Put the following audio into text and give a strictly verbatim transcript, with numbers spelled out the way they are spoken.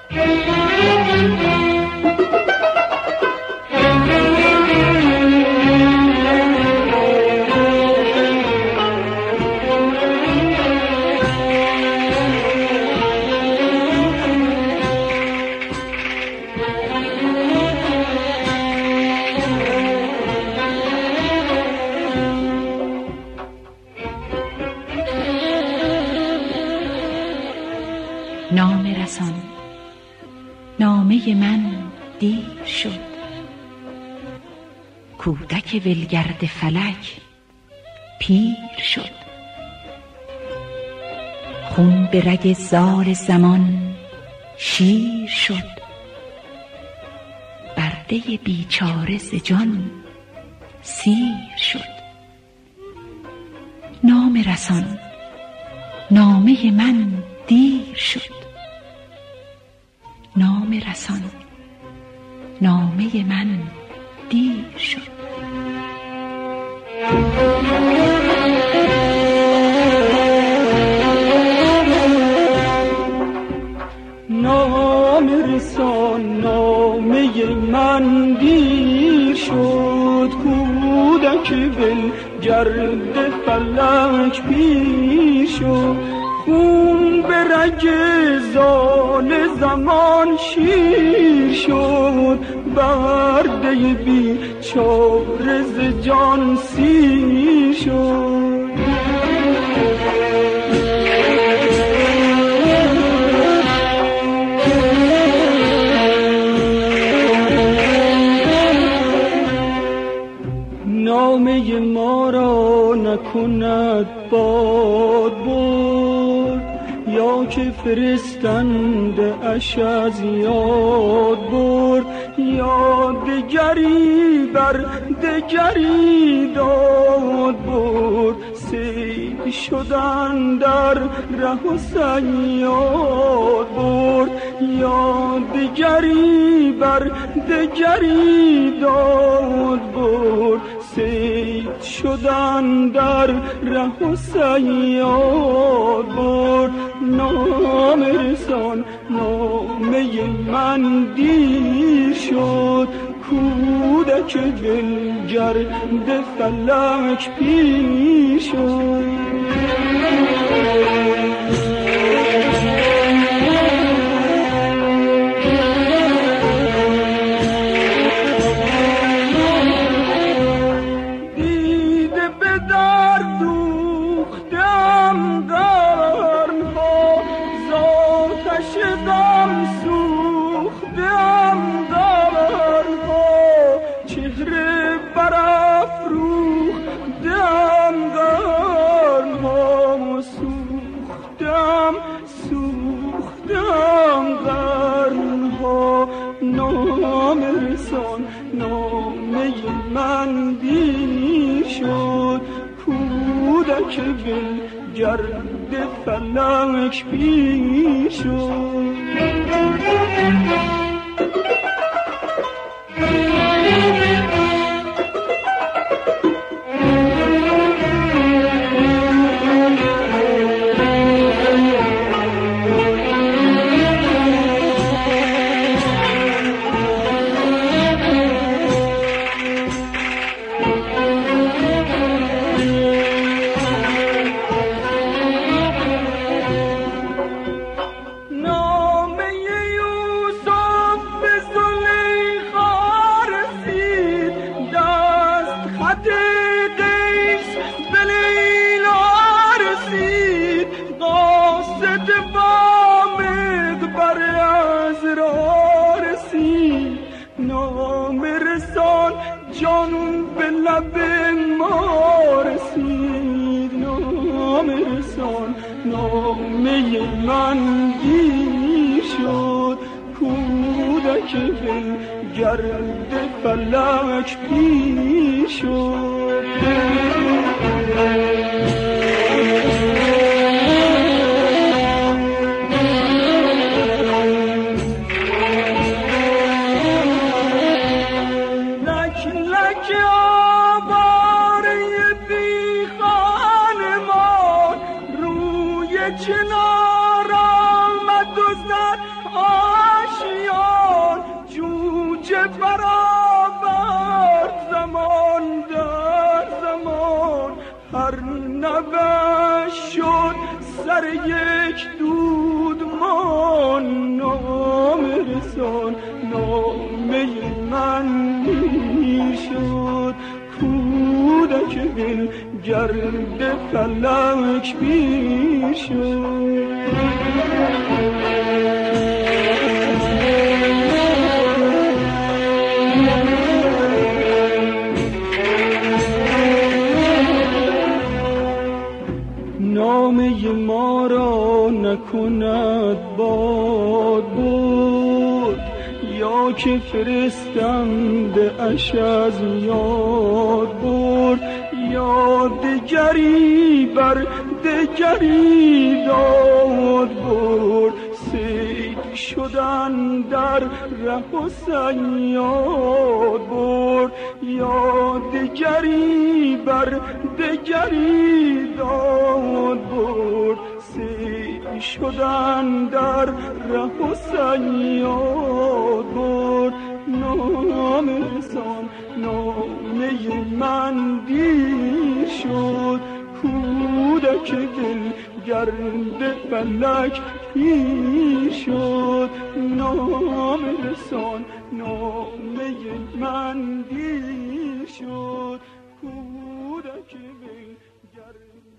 نامه رسان، نامه من دیر شد. کودک ولگرد فلک پیر شد. خون به رگ زال زمان شیر شد. برده بیچاره ز جان سیر شد. نامه رسان، نامه من دیر شد. نامه رسان، نامه من دیر شد. نامه رسان، نامه من دیر شد. کودک ولگرد فلک پیر شد. خون به رگ زال زمان شیر شد. برده بیچاره ز جان سیر شد. نامه ما را نکند باد برد، یا که فرستند اش از یاد برد. یا دگری بر دگری داد برد. سید شدن در ره و صیاد برد. یا دگری بر دگری داد برد. سید شدن در ره و صیاد برد. نامه رسان، نامه من دیر شد. کودک ولگرد فلک پیر شد. من دیر شد. کودک ولگرد فلک پیر شد. جان به لب ما رسید. نامه رسان، نامه من دیر شد. کودک ولگرد فلک پیر شد. چنار آمد و زد آش دل گرد فلک پیر شد. نامه ما را نکند باد بود، یا که فرستنده اش از یاد برد، یا دگری بر دگری داد برد. سید شدن در ره و صیاد برد، یا دگری بر دگری داد برد. سید شدن در ره و صیاد برد. نامه رسان نامه من دیر شد، کودک دل گرد فلک پیر شد. نامه رسان نامه من دیر شد، کودک دل گرد